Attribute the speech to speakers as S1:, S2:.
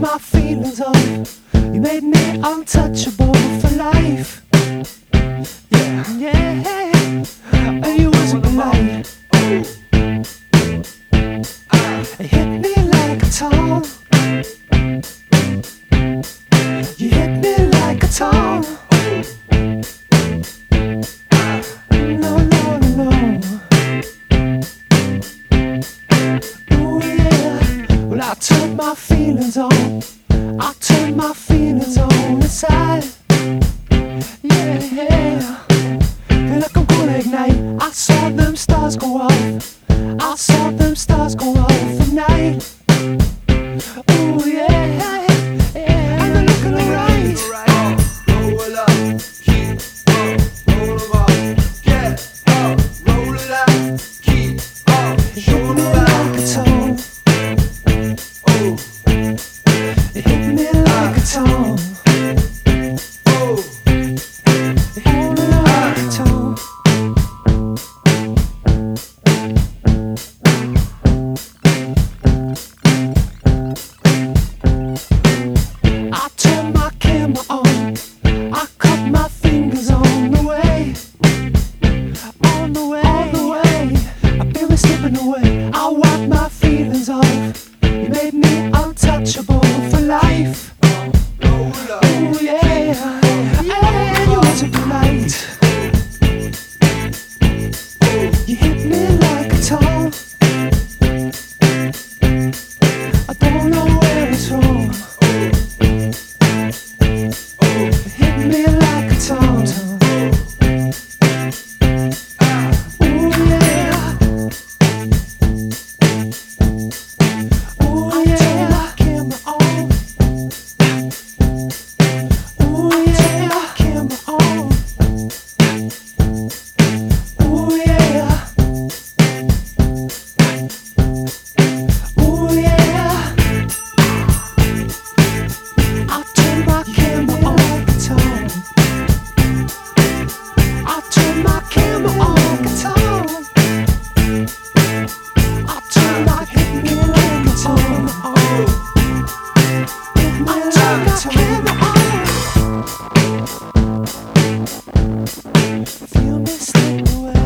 S1: my feelings on. You made me untouchable for life. Yeah, yeah. And you wasn't polite. It hit me like a tone. You hit me like a tone. No, no, no. Ooh, yeah. Well, I turned my feelings on. I turned my feelings on inside. Yeah, yeah. Feel like I'm gonna ignite. I saw them stars go off. I saw them stars go off at night. Ooh, yeah, yeah. And they're looking alright.
S2: Roll up, keep up, roll up, get up, roll it out, keep up, show
S1: Hit me like a tone.
S2: oh,
S1: It hit me like a tone.
S2: oh,
S1: It hit me like a tone. I turned my camera on. I cut my fingers on the way. On the way, on the way. I feel me slipping away. I wipe my feelings off. You made me untouchable for life.
S2: roll up,
S1: Ooh, yeah. And you wasn't polite. You hit me like a tone. I don't know where it's from. Hit me like a tone. Ooh, yeah. Ooh, yeah. Camera on. Ooh, yeah. Camera on. Ooh, yeah. Ooh, yeah. I turn my camera on like a tone. I turn my camera on like a tone. I turn my camera like a tone. I turn my camera on. Feel me slip away.